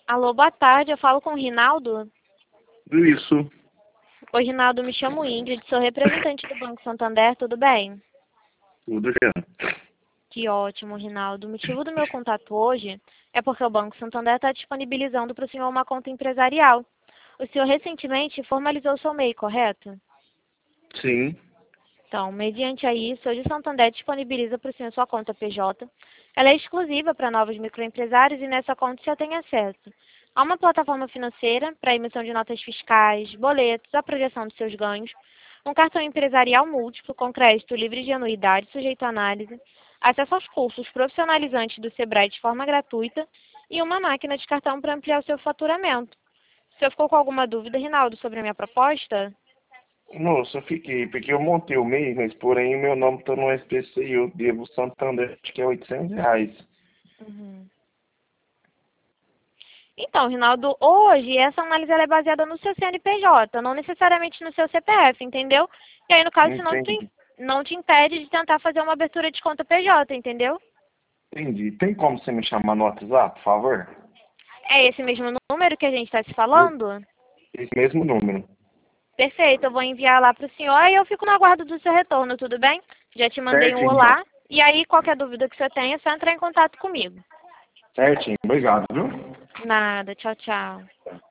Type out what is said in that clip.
Alô, boa tarde. Eu falo com o Rinaldo. Isso, Oi, Rinaldo, me chamo Ingrid, sou representante do Banco Santander, tudo bem? tudo já. Que ótimo, Rinaldo. O motivo do meu contato hoje é porque o Banco Santander está disponibilizando para o senhor uma conta empresarial. O senhor recentemente formalizou seu MEI, correto? Sim, Então, mediante a isso, hoje o Santander disponibiliza para o senhor sua conta PJ. Ela é exclusiva para novos microempresários e nessa conta o senhor tem acesso a uma plataforma financeira para emissão de notas fiscais, boletos, a projeção dos seus ganhos, um cartão empresarial múltiplo com crédito livre de anuidade sujeito à análise, acesso aos cursos profissionalizantes do Sebrae de forma gratuita e uma máquina de cartão para ampliar o seu faturamento. O senhor ficou com alguma dúvida, Rinaldo, sobre a minha proposta? nossa, fiquei, porque eu montei o MEI, mas porém o meu nome está no SPC e eu devo Santander, acho que é R$ 800. Uhum. Então, Rinaldo, hoje essa análise ela é baseada no seu CNPJ, não necessariamente no seu CPF, entendeu? E aí, no caso, isso Entendi, não te impede de tentar fazer uma abertura de conta PJ, entendeu? entendi. Tem como você me chamar no WhatsApp, por favor? É esse mesmo número que a gente está se Esse falando? esse mesmo número. Perfeito, eu vou enviar lá para o senhor e eu fico no aguardo do seu retorno, tudo bem? Já te mandei um Certinho, então. olá. E aí, qualquer dúvida que você tenha, é só entrar em contato comigo. Certinho, obrigado, viu? Nada, tchau, tchau.